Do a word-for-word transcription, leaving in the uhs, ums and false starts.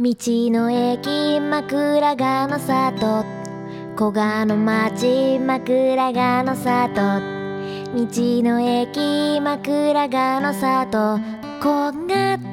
道の駅枕ヶの里、古賀の町枕ヶの里、道の駅枕ヶの里、古賀